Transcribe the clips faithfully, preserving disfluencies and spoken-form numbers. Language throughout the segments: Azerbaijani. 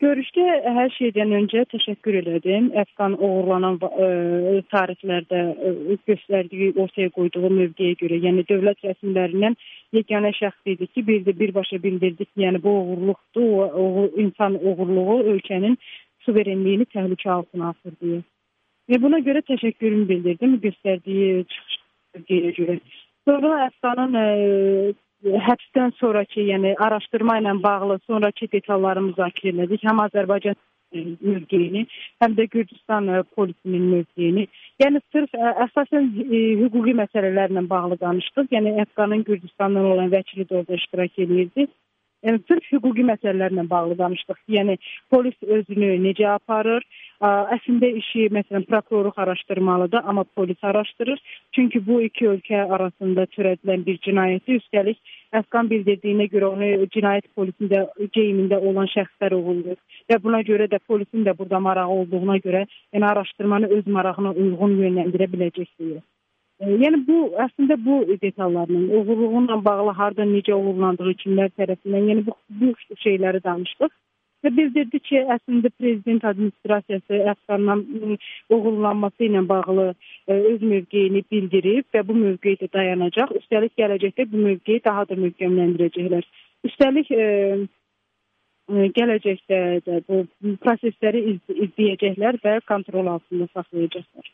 Görüşdə hər şeydən öncə təşəkkür elədim. Əfqan oğurlanan e, tarixlərdə e, göstərdiyi, ortaya qoyduğu mövqeyə görə, yəni dövlət rəsmilərindən yeganə şəxs idi ki, bir də birbaşa bildirdik, yəni bu oğurluqdur, o, o insan oğurluğu ölkənin suverenliyini təhlükə altına atır deyə. Və buna görə təşəkkürümü bildirdim göstərdiyi çıxış mövqeyə görə. Sonra Əfqanın e, həbsdən sonraki, yəni araşdırma ilə bağlı sonraki detalları müzakirə etdik. Həm Azərbaycan mövqeyini, həm də Gürcüstan polisinin mövqeyini. Yəni sırf əsasən hüquqi məsələlərlə bağlı danışdıq. Yəni Əfqanın Gürcüstandan olan vəkili də orada iştirak edirdi. Yəni sırf hüquqi məsələlərlə bağlı danışdıq. Yəni polis özünü necə aparır? Əslində işi, məsələn, prokurorluq araşdırmalıdır, amma polis araşdırır. Çünki bu iki ölkə arasında törədilən bir cinayəti, üstəlik Əfqan bildirdiyinə görə onu cinayət polisində, geyimində olan şəxslər oğurluyor. Və buna görə də polisin də burada marağı olduğuna görə, yəni araşdırmanı öz marağına uyğun yönləndirə biləcəkdir. Yəni bu, əslində bu detallarla, oğurluğunla bağlı harda necə oğurlandığı kimlər tərəfindən, yəni bu, bu şeyləri danışdıq. Və bildirdi ki, əslində prezident administrasiyası Əfqandan oğurlanması ilə bağlı öz mövqeyini bildirib və bu mövqeyi də dayanacaq. Üstəlik gələcəkdə bu mövqeyi daha da möhkəmləndirəcəklər. Üstəlik e, gələcəkdə də bu prosesləri iz, izləyəcəklər və kontrol altında saxlayacaqlar.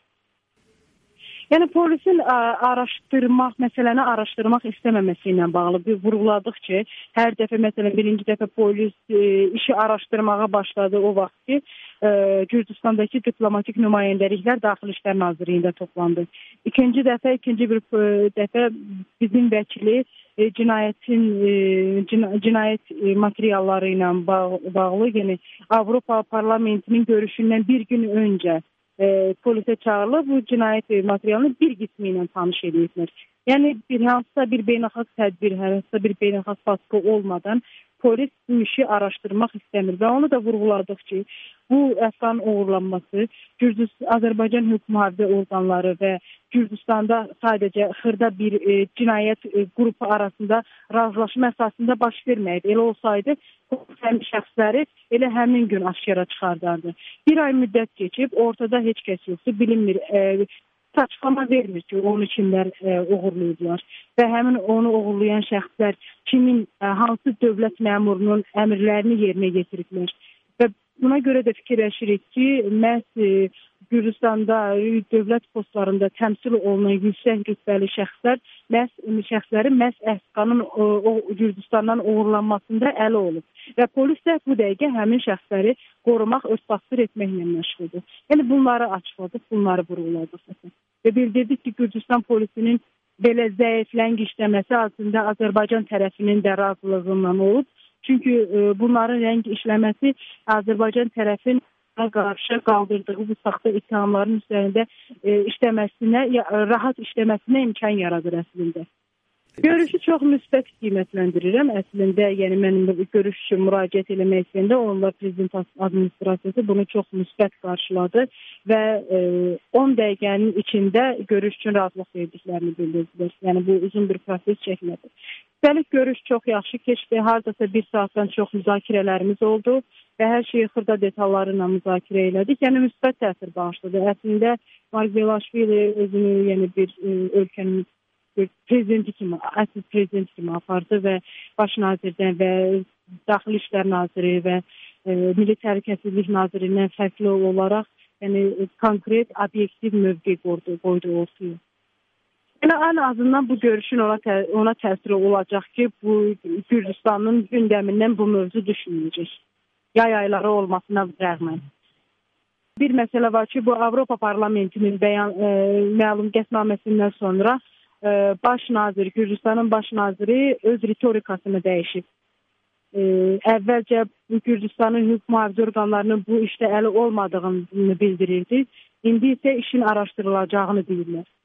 Yəni polisin araşdırmaq, məsələni araşdırmaq istəməməsi ilə bağlı bir vurğuladıq ki, hər dəfə, məsələn, birinci dəfə polis e, işi araşdırmağa başladı o vaxt ki, e, Gürcüstandakı diplomatik nümayəndəliklər Daxili İşlər Nazirliyində toplandı. İkinci dəfə, ikinci bir e, dəfə bizim vəkili e, cinayətin, e, cina, cinayət e, materialları ilə bağlı, bağlı, yəni Avropa Parlamentinin görüşündən bir gün öncə E, polisə çağırılıb, bu cinayət materialını bir qismi ilə tanış edilirlər. Yəni bir hansısa bir beynəlxalq tədbir, hansısa bir beynəlxalq baskı olmadan polis bu işi araşdırmaq istəmir və onu da vurğuladıq ki, bu Əfqan oğurlanması Gürcüstan, Azərbaycan hüquq mühafizə orqanları və Gürcüstanda sadəcə xırda bir e, cinayət e, qrupu arasında razılaşma əsasında baş verməydi. Elə olsaydı, həmin şəxsləri elə həmin gün aşkara çıxardardı. Bir ay müddət keçib, ortada heç kəs yoxdur, bilinmir, e, açıqlama vermir ki, onu kimlər e, oğurlayıblar və həmin onu oğurlayan şəxslər kimin, e, hansı dövlət məmurunun əmrlərini yerinə yetiriblər. Və buna görə də fikirləşirik ki, məhz e, Gürcüstanda dövlət postlarında təmsil olunan yüksək rütbəli şəxslər, məhz şəxslərin məhz Əfqanın o, o Gürcüstandan oğurlanmasında əli olub. Və polis də bu dəqiqə həmin şəxsləri qorumaq, örtbasdır etməklə məşğuldur. Yəni bunları açıqladıq, bunları vurğuladıq. Və bildirdik ki, Gürcüstan polisinin belə zəif ləngi işləməsi aslında Azərbaycan tərəfinin də razılığından olub. Çünki e, bunların ləngi işləməsi Azərbaycan tərəfin qarşı qaldırdığı bu saxta ittihamların üzərində e, işləməsinə, ya, rahat işləməsinə imkan yaradır əslində. Görüşü çox müsbət qiymətləndirirəm. Əslində, yəni mənim görüş üçün müraciət eləmək istəyəndə onlar prezident administrasiyası bunu çox müsbət qarşıladı və e, on dəqiqənin içində görüş üçün razılıq verdiklərini bildirdilər. Yəni bu uzun bir proses çəkmədi. Üstəlik görüş çox yaxşı keçdi. Hardasa bir saatdan çox müzakirələrimiz oldu və hər şeyi xırda detalları ilə müzakirə elədik. Yəni müsbət təsir bağışladı. Əslində Margvelaşvili özünü yəni bir e, ölkənin prezidenti kimi, əsl prezidenti kimi apardı və baş nazirdən və Daxili İşlər Naziri və e, Milli Təhlükəsizlik Nazirindən fərqli olaraq yəni konkret, obyektiv mövqe qoydu, qoydu ortaya. Yəni ən azından bu görüşün ona, tə, ona təsiri olacaq ki, bu Gürcüstanın gündəmindən bu mövzu düşməyəcək. Yay ayları olmasına rəğmən. Bir məsələ var ki, bu Avropa Parlamentinin bəyan, e, məlum qətnaməsindən sonra baş nazir, Gürcüstanın baş naziri öz ritorikasını dəyişib. E, əvvəlcə Gürcüstanın hüquq mühafizə orqanlarının bu işdə əli olmadığını bildirirdi. İndi isə işin araşdırılacağını deyirlər.